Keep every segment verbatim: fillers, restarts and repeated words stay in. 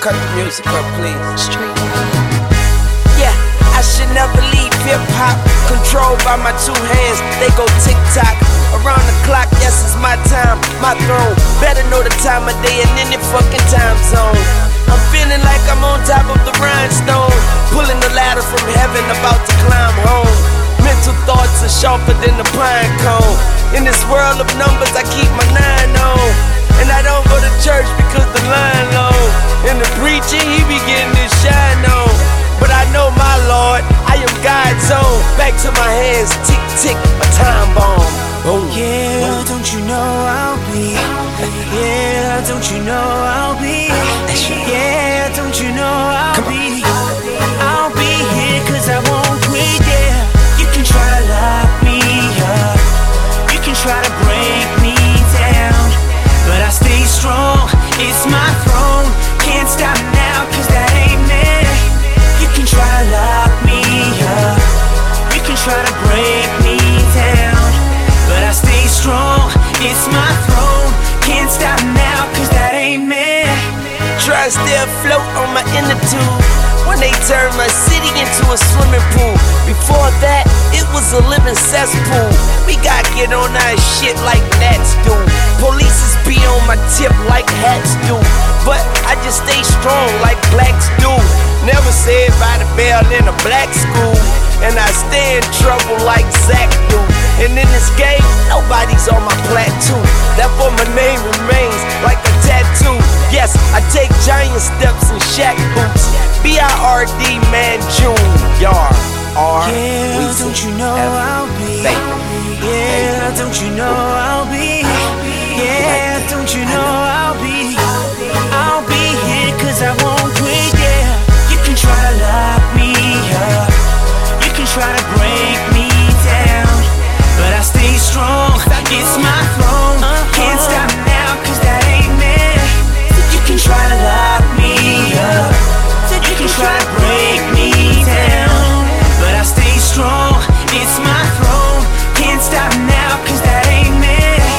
cut the music up, please. Straight. Yeah, I should never leave hip-hop, controlled by my two hands, they go tick-tock. Around the clock, yes, it's my time, my throne. Better know the time of day and any fucking time zone. I'm feeling like I'm on top of the rhinestone, pulling the ladder from heaven, about to climb home. Mental thoughts are sharper than the pine cone. In this world of numbers, I keep my nine on. And I don't go to church because the line low. And the preacher, he be getting his shine on. But I know my Lord, I am God's own. Back to my hands, tick, tick, a time bomb. Boom. Yeah, don't you know I'll be? Yeah, don't you know I'll be? Yeah, don't you know I'll be? I'll be here cause I won't quit, yeah. You can try to lock me up, you can try to break me down, but I stay strong, it's my throne. Can't stop now cause that ain't me. You can try to lock me up, you can try to break me down, but I stay strong, it's my throne. Can't stop now cause that ain't me. Try to stay afloat on my inner tube when they turned my city into a swimming pool. Before that, it was a living cesspool. We gotta get on our shit like gnats do. Polices be on my tip like hats do, but I just stay strong like blacks do. Never said by the bell in a black school, and I stay in trouble like Zach do. And in this game, nobody's on my plateau. Therefore my name remains like a tattoo. Yes, I take giant steps in Shaq boots. B I R D man Junior R. Yeah, don't you know I'll be? Yeah, don't you know I'll be? Yeah, don't you know I'll be? I'll be here cause I won't quit, yeah. You can try to lock me up, you can try to break me down, but I stay strong, it's my throne. Can't stop now cause that ain't me. You can try to lock me up, you can try to break me down, but I stay strong, it's my throne. Can't stop now cause that ain't me.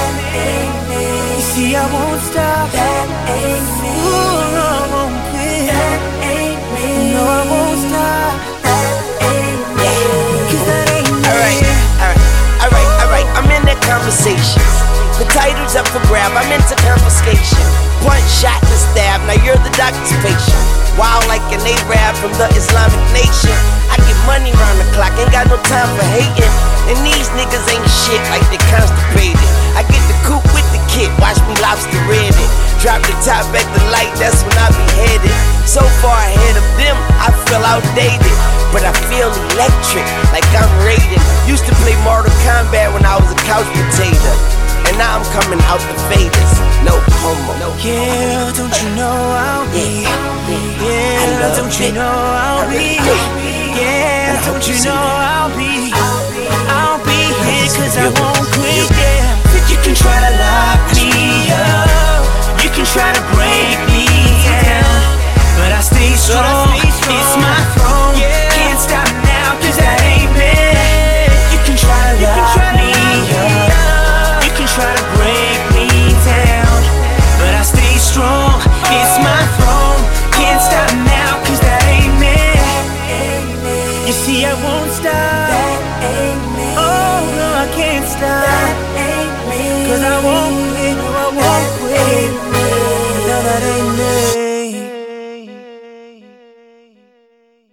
You see I won't stop, that ain't me. Ooh, I won't quit, that ain't me. No, I won't stop, that ain't me. Cause that ain't me. Alright, alright, alright, alright, I'm in that conversation. The title's up for grab, I'm into confiscation. Punch, shot, and stab, now you're the doctor's patient. Wild like an Arab from the Islamic nation. I get money round the clock, ain't got no time for hating. And these niggas ain't shit like they constipated. I get the coupe with the kit, watch me lobster red it. Drop the top at the light, that's when I be headed. So far ahead of them, I feel outdated, but I feel electric, like I'm rated. Used to play Mortal Kombat when I was a couch potato, and now I'm coming out the faders. No homo. Yeah, don't you know I'll be? Yeah, don't you know I'll be? Yeah, don't you know